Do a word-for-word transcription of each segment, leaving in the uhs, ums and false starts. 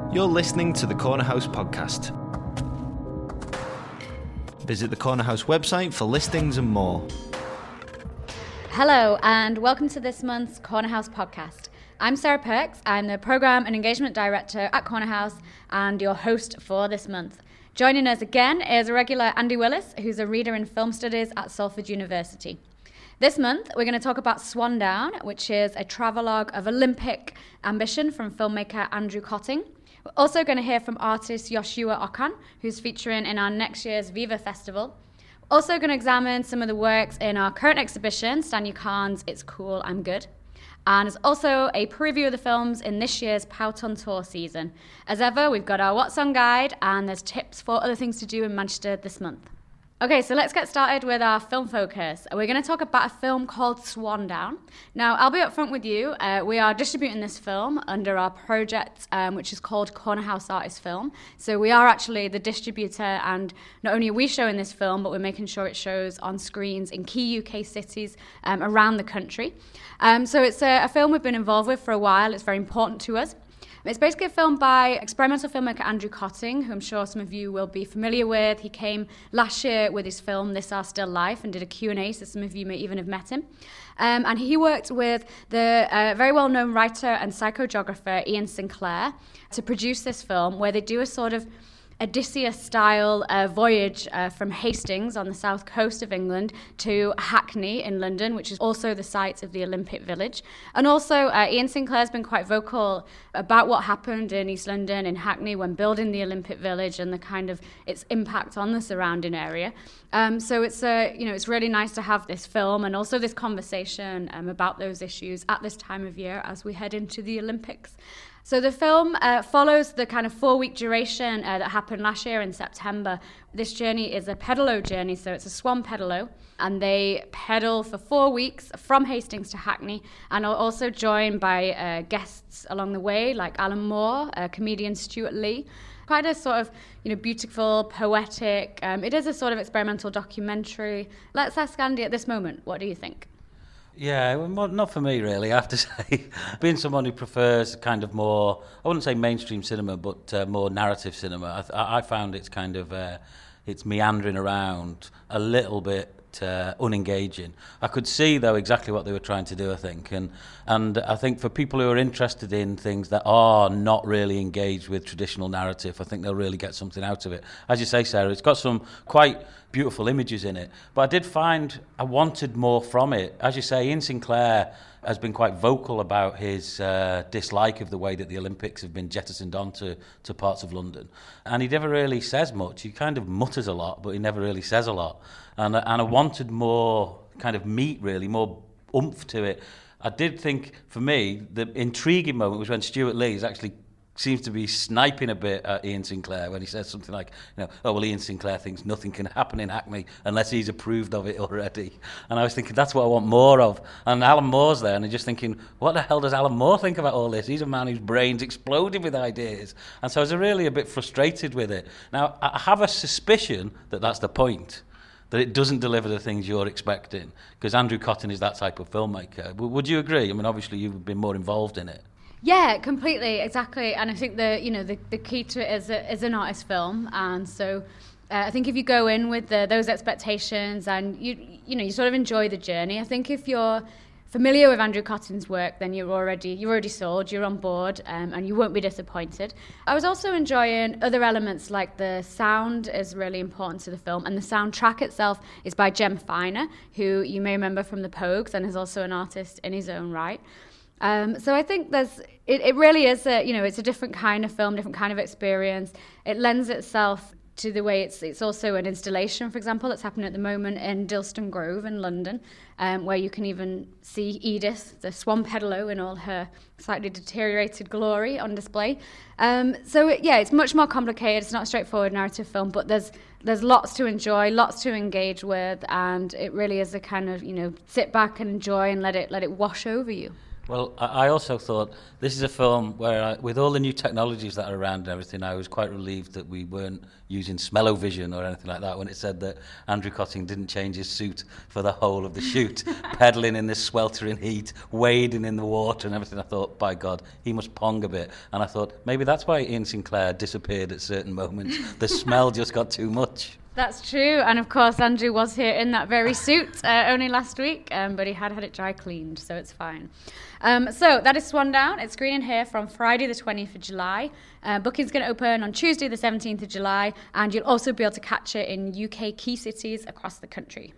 You're listening to the Corner House podcast. Visit the Corner House website for listings and more. Hello, and welcome to this month's Corner House podcast. I'm Sarah Perks. I'm the Programme and Engagement Director at Corner House and your host for this month. Joining us again is a regular Andy Willis, who's a reader in film studies at Salford University. This month, we're going to talk about Swandown, which is a travelogue of Olympic ambition from filmmaker Andrew Kötting. We're also going to hear from artist Yoshua Okan, who's featuring in our next year's Viva Festival. We're also going to examine some of the works in our current exhibition, Stanya Khan's It's Cool, I'm Good. And there's also a preview of the films in this year's Pout on Tour season. As ever, we've got our What's On guide, and there's tips for other things to do in Manchester this month. Okay, so let's get started with our film focus. We're going to talk about a film called Swandown. Now, I'll be upfront with you. Uh, we are distributing this film under our project, um, which is called Corner House Artist Film. So we are actually the distributor, and not only are we showing this film, but we're making sure it shows on screens in key U K cities um, around the country. Um, so it's a, a film we've been involved with for a while. It's very important to us. It's basically a film by experimental filmmaker Andrew Kötting, who I'm sure some of you will be familiar with. He came last year with his film This Our Still Life and did a Q and A, so some of you may even have met him. Um, and he worked with the uh, very well-known writer and psychogeographer Ian Sinclair to produce this film, where they do a sort of Odysseus-style uh, voyage uh, from Hastings on the south coast of England to Hackney in London, which is also the site of the Olympic Village. And also, uh, Ian Sinclair's been quite vocal about what happened in East London, in Hackney, when building the Olympic Village and the kind of its impact on the surrounding area. Um, so it's uh, you know it's really nice to have this film and also this conversation um, about those issues at this time of year as we head into the Olympics. So the film uh, follows the kind of four-week duration uh, that happened last year in September. This journey is a pedalo journey, so it's a swan pedalo, and they pedal for four weeks from Hastings to Hackney, and are also joined by uh, guests along the way, like Alan Moore, uh, comedian Stuart Lee. Quite a sort of, you know, beautiful, poetic. Um, it is a sort of experimental documentary. Let's ask Andy at this moment, what do you think? Yeah, well, not for me really, I have to say. Being someone who prefers kind of more, I wouldn't say mainstream cinema, but uh, more narrative cinema, I, th- I found it's kind of, uh, it's meandering around a little bit uh, unengaging. I could see, though, exactly what they were trying to do, I think. And, and I think for people who are interested in things that are not really engaged with traditional narrative, I think they'll really get something out of it. As you say, Sarah, it's got some quite beautiful images in it. But I did find I wanted more from it. As you say, Ian Sinclair has been quite vocal about his uh, dislike of the way that the Olympics have been jettisoned onto to parts of London. And he never really says much. He kind of mutters a lot, but he never really says a lot. And, and I wanted more kind of meat, really, more oomph to it. I did think, for me, the intriguing moment was when Stuart Lee is actually seems to be sniping a bit at Ian Sinclair when he says something like, you know, oh, well, Ian Sinclair thinks nothing can happen in Hackney unless he's approved of it already. And I was thinking, that's what I want more of. And Alan Moore's there, and I'm just thinking, what the hell does Alan Moore think about all this? He's a man whose brain's exploding with ideas. And so I was really a bit frustrated with it. Now, I have a suspicion that that's the point, that it doesn't deliver the things you're expecting, because Andrew Kötting is that type of filmmaker. W- would you agree? I mean, obviously, you've been more involved in it. Yeah, completely, exactly. And I think the you know the, the key to it is a, is an artist film, and so uh, I think if you go in with the, those expectations and you you know you sort of enjoy the journey. I think if you're familiar with Andrew Kötting's work, then you're already you're already sold, you're on board, um, and you won't be disappointed. I was also enjoying other elements, like the sound is really important to the film, and the soundtrack itself is by Jem Finer, who you may remember from the Pogues and is also an artist in his own right. Um, so I think there's, it, it really is a, you know, it's a different kind of film, different kind of experience. It lends itself to the way it's it's also an installation, for example, that's happening at the moment in Dilston Grove in London, um, where you can even see Edith, the swan pedalo, in all her slightly deteriorated glory on display. Um, so, it, yeah, it's much more complicated. It's not a straightforward narrative film, but there's there's lots to enjoy, lots to engage with, and it really is a kind of, you know, sit back and enjoy and let it let it wash over you. Well, I also thought this is a film where, I, with all the new technologies that are around and everything, I was quite relieved that we weren't using smell-o-vision or anything like that when it said that Andrew Cotting didn't change his suit for the whole of the shoot, pedalling in this sweltering heat, wading in the water and everything. I thought, by God, he must pong a bit. And I thought, maybe that's why Ian Sinclair disappeared at certain moments. The smell just got too much. That's true, and of course Andrew was here in that very suit uh, only last week, um, but he had had it dry cleaned, so it's fine. Um, so that is Swandown. It's screening here from Friday the twentieth of July. Uh, booking's going to open on Tuesday the seventeenth of July, and you'll also be able to catch it in U K key cities across the country.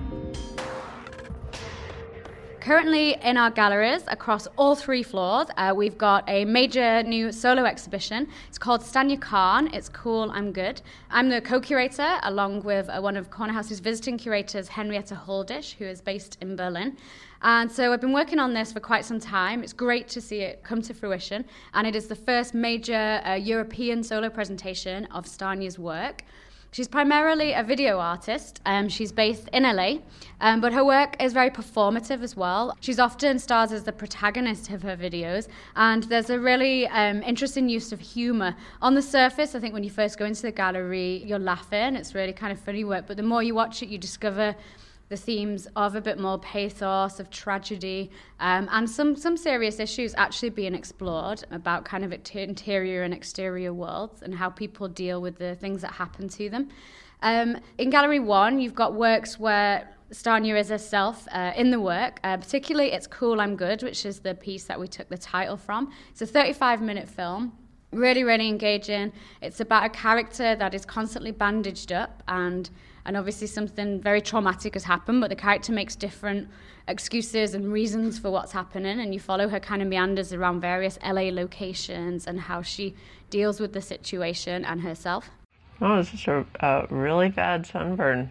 Currently in our galleries across all three floors, uh, we've got a major new solo exhibition. It's called Stanya Khan. It's Cool, I'm Good. I'm the co-curator along with uh, one of Corner House's visiting curators, Henrietta Holdish, who is based in Berlin. And so I've been working on this for quite some time. It's great to see it come to fruition. And it is the first major uh, European solo presentation of Stanya's work. She's primarily a video artist. Um, she's based in L A, um, but her work is very performative as well. She's often stars as the protagonist of her videos, and there's a really um, interesting use of humour. On the surface, I think when you first go into the gallery, you're laughing. It's really kind of funny work, but the more you watch it, you discover the themes of a bit more pathos, of tragedy, um, and some, some serious issues actually being explored about kind of interior and exterior worlds and how people deal with the things that happen to them. Um, in Gallery One, you've got works where Stanya is herself uh, in the work, uh, particularly It's Cool, I'm Good, which is the piece that we took the title from. It's a thirty-five minute film. Really, really engaging. It's about a character that is constantly bandaged up and and obviously something very traumatic has happened, but the character makes different excuses and reasons for what's happening, and you follow her kind of meanders around various L A locations and how she deals with the situation and herself. Oh, it's just a, a really bad sunburn.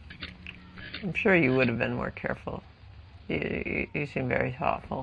I'm sure you would have been more careful. You, you, you seem very thoughtful.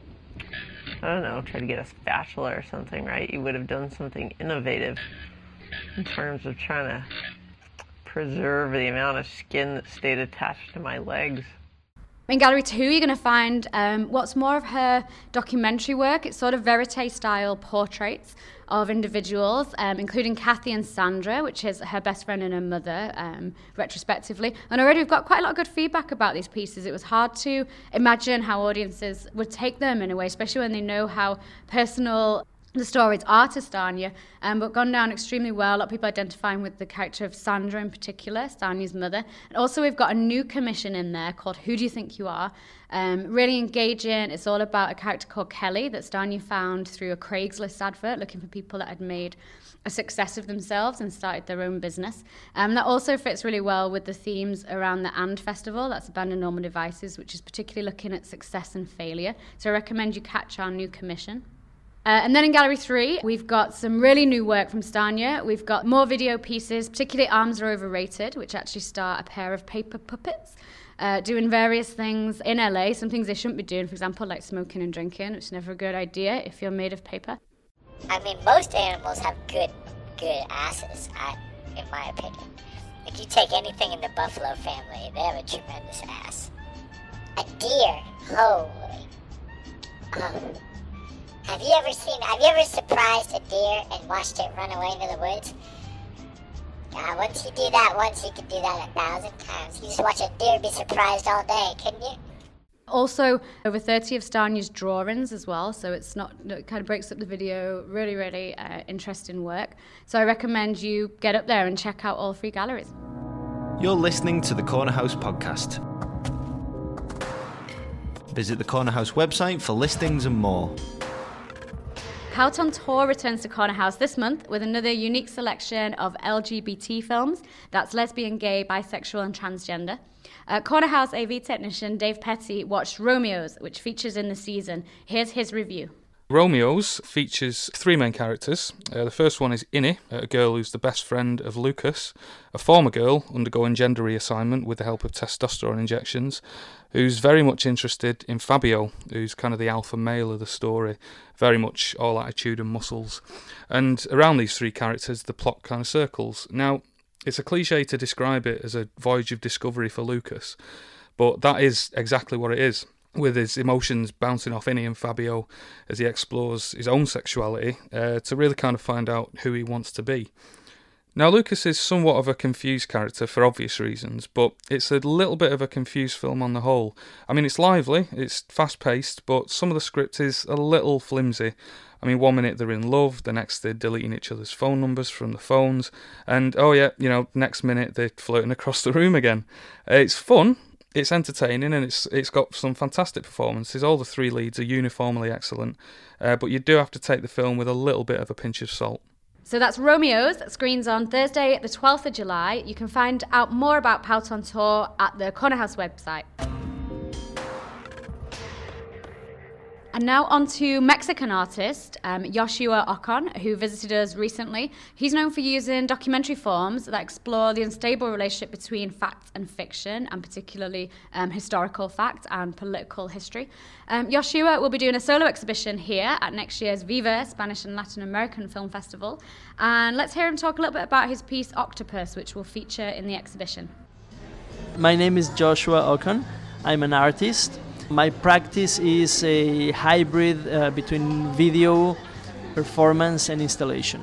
I don't know, try to get a spatula or something, right? You would have done something innovative in terms of trying to preserve the amount of skin that stayed attached to my legs. In Gallery two, you're going to find um, what's more of her documentary work. It's sort of verite-style portraits of individuals, um, including Kathy and Sandra, which is her best friend and her mother, um, retrospectively. And already we've got quite a lot of good feedback about these pieces. It was hard to imagine how audiences would take them in a way, especially when they know how personal the stories are to Stanya, um, but gone down extremely well. A lot of people identifying with the character of Sandra in particular, Stanya's mother. And also we've got a new commission in there called Who Do You Think You Are? Um, really engaging. It's all about a character called Kelly that Stanya found through a Craigslist advert looking for people that had made a success of themselves and started their own business. Um, that also fits really well with the themes around the AND Festival, that's Abandoned Normal Devices, which is particularly looking at success and failure. So I recommend you catch our new commission. Uh, and then in Gallery three, we've got some really new work from Stanya. We've got more video pieces, particularly Arms Are Overrated, which actually star a pair of paper puppets uh, doing various things in L A, some things they shouldn't be doing, for example, like smoking and drinking, which is never a good idea if you're made of paper. I mean, most animals have good, good asses, I, in my opinion. If you take anything in the buffalo family, they have a tremendous ass. A deer, holy. Um, Have you ever seen, have you ever surprised a deer and watched it run away into the woods? Uh, once you do that once, you can do that a thousand times. You just watch a deer be surprised all day, couldn't you? Also, over thirty of Stanya's drawings as well, so it's not, it kind of breaks up the video. Really, really uh, interesting work. So I recommend you get up there and check out all three galleries. You're listening to the Corner House podcast. Visit the Corner House website for listings and more. Out on Tour returns to Corner House this month with another unique selection of L G B T films. That's lesbian, gay, bisexual and transgender. Uh, Corner House A V technician Dave Petty watched Romeo's, which features in the season. Here's his review. Romeo's features three main characters. Uh, the first one is Innie, a girl who's the best friend of Lucas, a former girl undergoing gender reassignment with the help of testosterone injections, who's very much interested in Fabio, who's kind of the alpha male of the story, very much all attitude and muscles. And around these three characters, the plot kind of circles. Now, it's a cliche to describe it as a voyage of discovery for Lucas, but that is exactly what it is. with his emotions bouncing off Innie and Fabio as he explores his own sexuality uh, to really kind of find out who he wants to be. Now, Lucas is somewhat of a confused character for obvious reasons, but it's a little bit of a confused film on the whole. I mean, it's lively, it's fast-paced, but some of the script is a little flimsy. I mean, one minute they're in love, the next they're deleting each other's phone numbers from the phones, and, oh yeah, you know, next minute they're flirting across the room again. Uh, it's fun, it's entertaining, and it's it's got some fantastic performances. All the three leads are uniformly excellent, uh, but you do have to take the film with a little bit of a pinch of salt. So that's Romeo's, that screens on Thursday, the twelfth of July. You can find out more about Pout on Tour at the Corner House website. And now on to Mexican artist um, Yoshua Ocon, who visited us recently. He's known for using documentary forms that explore the unstable relationship between fact and fiction, and particularly um, historical fact and political history. Um, Yoshua will be doing a solo exhibition here at next year's Viva Spanish and Latin American Film Festival. And let's hear him talk a little bit about his piece Octopus, which will feature in the exhibition. My name is Joshua Ocon. I'm an artist. My practice is a hybrid uh, between video, performance, and installation.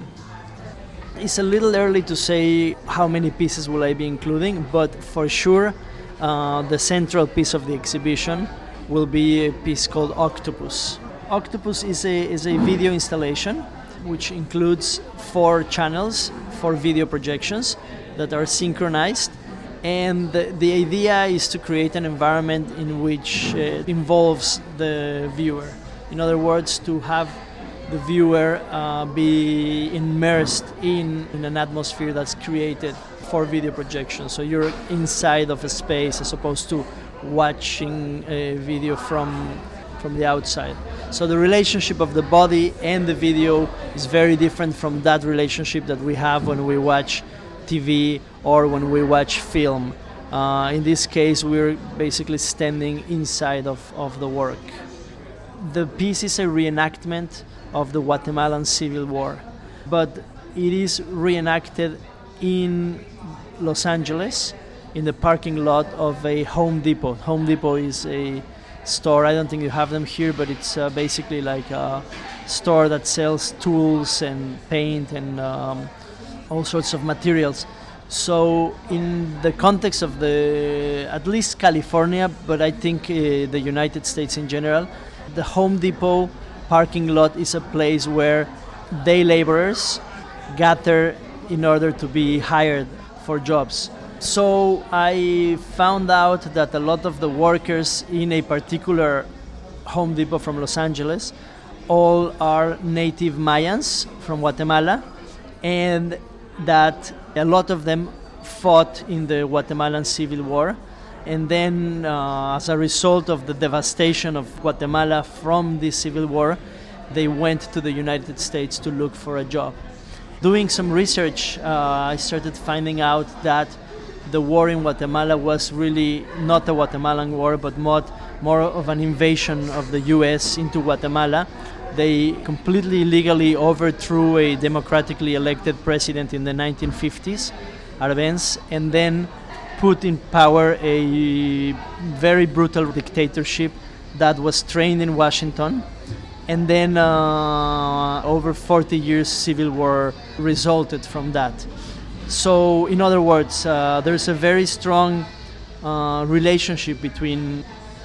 It's a little early to say how many pieces will I be including, but for sure uh, the central piece of the exhibition will be a piece called Octopus. Octopus is a, is a video installation which includes four channels, four video projections that are synchronized. And the, the idea is to create an environment in which uh, involves the viewer. In other words, to have the viewer uh, be immersed in, in an atmosphere that's created for video projection. So you're inside of a space as opposed to watching a video from, from the outside. So the relationship of the body and the video is very different from that relationship that we have when we watch T V or when we watch film. Uh, in this case, we're basically standing inside of, of the work. The piece is a reenactment of the Guatemalan Civil War, but it is reenacted in Los Angeles in the parking lot of a Home Depot. Home Depot is a store, I don't think you have them here, but it's uh, basically like a store that sells tools and paint and um, all sorts of materials. So in the context of the, at least California, but I think uh, the United States in general, the Home Depot parking lot is a place where day laborers gather in order to be hired for jobs. So I found out that a lot of the workers in a particular Home Depot from Los Angeles all are native Mayans from Guatemala, and that a lot of them fought in the Guatemalan Civil War, and then uh, as a result of the devastation of Guatemala from the Civil War, they went to the United States to look for a job. Doing some research, uh, I started finding out that the war in Guatemala was really not a Guatemalan war, but more, more of an invasion of the U S into Guatemala. They completely illegally overthrew a democratically elected president in the nineteen fifties, Arbenz, and then put in power a very brutal dictatorship that was trained in Washington. And then uh, over forty years civil war resulted from that. So in other words, uh, there's a very strong uh, relationship between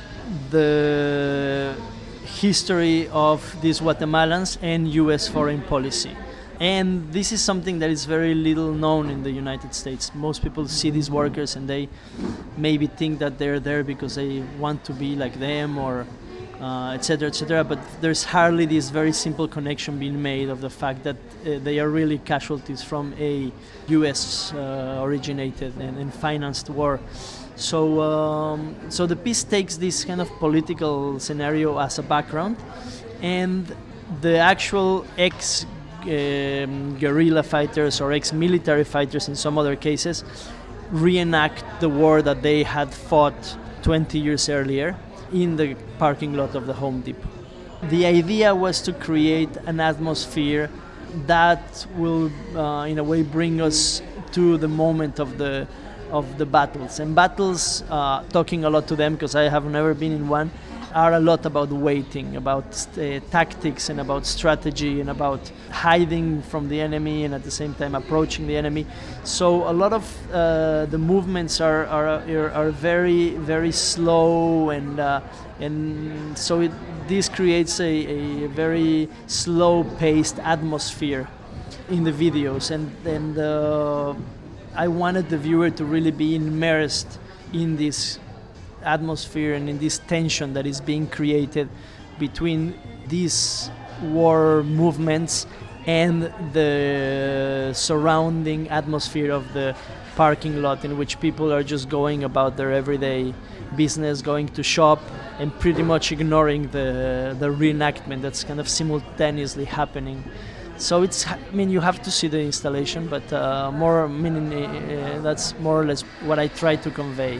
the history of these Guatemalans and U S foreign policy. And this is something that is very little known in the United States. Most people see these workers and they maybe think that they're there because they want to be like them, or uh, et cetera, et cetera. But there's hardly this very simple connection being made of the fact that uh, they are really casualties from a U S uh, originated and, and financed war. So, um, so the piece takes this kind of political scenario as a background, and the actual ex um, guerrilla fighters or ex-military fighters in some other cases reenact the war that they had fought twenty years earlier in the parking lot of the Home Depot. The idea was to create an atmosphere that will, uh, in a way, bring us to the moment of the of the battles. And battles, uh, talking a lot to them because I have never been in one, are a lot about waiting, about uh, tactics and about strategy and about hiding from the enemy and at the same time approaching the enemy. So a lot of uh, the movements are are, are very, very slow, and uh, and so it, this creates a, a very slow-paced atmosphere in the videos, and, and uh, I wanted the viewer to really be immersed in this atmosphere and in this tension that is being created between these war movements and the surrounding atmosphere of the parking lot, in which people are just going about their everyday business, going to shop, and pretty much ignoring the the reenactment that's kind of simultaneously happening. So it's, I mean, you have to see the installation, but uh, more, I mean, uh, that's more or less what I try to convey.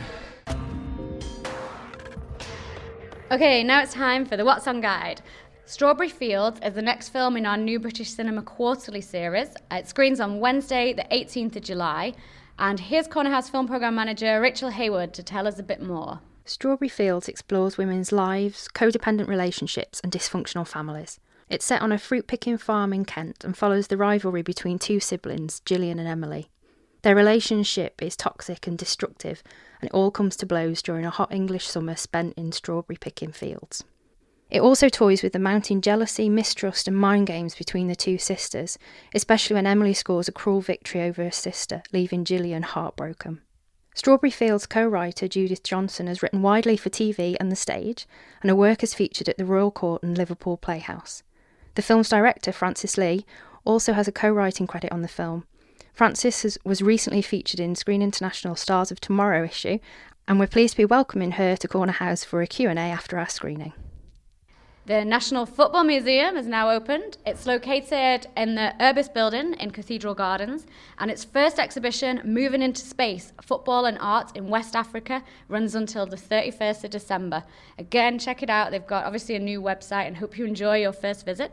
Okay, now it's time for the What's On Guide. Strawberry Fields is the next film in our New British Cinema Quarterly series. It screens on Wednesday, the eighteenth of July. And here's Corner House Film Programme Manager Rachel Hayward to tell us a bit more. Strawberry Fields explores women's lives, codependent relationships and dysfunctional families. It's set on a fruit-picking farm in Kent and follows the rivalry between two siblings, Gillian and Emily. Their relationship is toxic and destructive, and it all comes to blows during a hot English summer spent in strawberry-picking fields. It also toys with the mounting jealousy, mistrust and mind games between the two sisters, especially when Emily scores a cruel victory over her sister, leaving Gillian heartbroken. Strawberry Fields co-writer Judith Johnson has written widely for T V and the stage, and her work has featured at the Royal Court and Liverpool Playhouse. The film's director, Francis Lee, also has a co-writing credit on the film. Francis has, was recently featured in Screen International Stars of Tomorrow issue, and we're pleased to be welcoming her to Corner House for a Q and A after our screening. The National Football Museum is now opened. It's located in the Urbis building in Cathedral Gardens, and its first exhibition, Moving into Space, Football and Art in West Africa, runs until the thirty-first of December. Again, check it out. They've got obviously a new website, and hope you enjoy your first visit.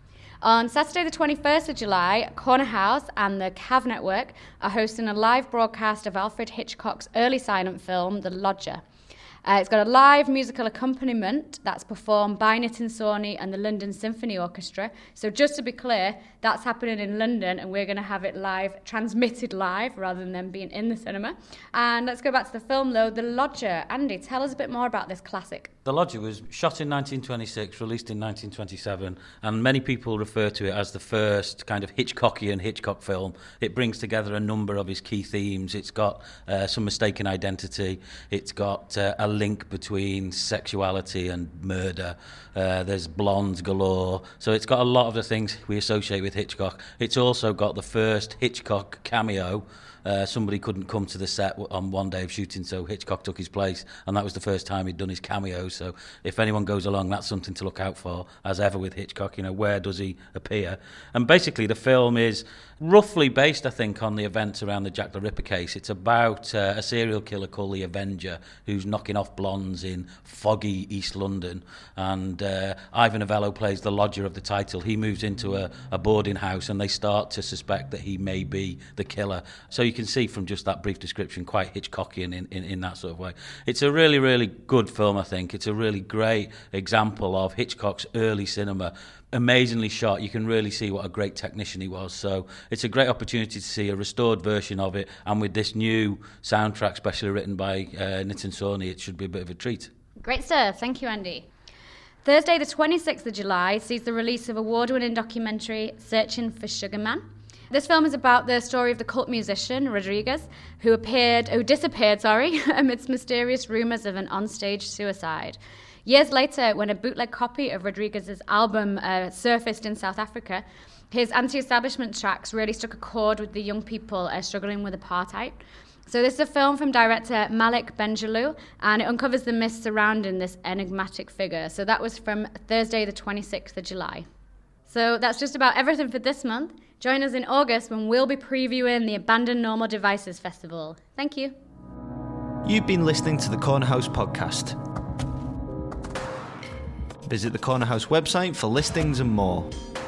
On Saturday the twenty-first of July, Corner House and the Cav Network are hosting a live broadcast of Alfred Hitchcock's early silent film, The Lodger. Uh, it's got a live musical accompaniment that's performed by Nitin Sawhney and the London Symphony Orchestra. So just to be clear, that's happening in London, and we're going to have it live, transmitted live, rather than them being in the cinema. And let's go back to the film, though. The Lodger. Andy, tell us a bit more about this classic. The Lodger was shot in nineteen twenty-six, released in nineteen twenty-seven, and many people refer to it as the first kind of Hitchcockian Hitchcock film. It brings together a number of his key themes. It's got uh, some mistaken identity. It's got uh, a link between sexuality and murder. Uh, there's blondes galore. So it's got a lot of the things we associate with Hitchcock. It's also got the first Hitchcock cameo. Uh, somebody couldn't come to the set on one day of shooting, so Hitchcock took his place, and that was the first time he'd done his cameo. So if anyone goes along, that's something to look out for, as ever with Hitchcock. You know, where does he appear? And basically the film is roughly based, I think, on the events around the Jack the Ripper case. It's about uh, a serial killer called the Avenger who's knocking off blondes in foggy East London, and uh, Ivan Novello plays the lodger of the title. He moves into a, a boarding house, and they start to suspect that he may be the killer. So you can see from just that brief description, quite Hitchcockian in, in, in that sort of way. It's a really, really good film, I think. It's a really great example of Hitchcock's early cinema. Amazingly shot. You can really see what a great technician he was. So it's a great opportunity to see a restored version of it, and with this new soundtrack specially written by uh, Nitin Sawhney, it should be a bit of a treat. Great stuff. Thank you, Andy. Thursday the twenty-sixth of July sees the release of award-winning documentary Searching for Sugar Man. This film is about the story of the cult musician Rodriguez, who appeared, who disappeared, sorry, amidst mysterious rumours of an onstage suicide. Years later, when a bootleg copy of Rodriguez's album uh, surfaced in South Africa, his anti-establishment tracks really struck a chord with the young people uh, struggling with apartheid. So this is a film from director Malik Benjelloul, and it uncovers the myths surrounding this enigmatic figure. So that was from Thursday the twenty-sixth of July. So that's just about everything for this month. Join us in August when we'll be previewing the Abandoned Normal Devices Festival. Thank you. You've been listening to the Corner House podcast. Visit the Corner House website for listings and more.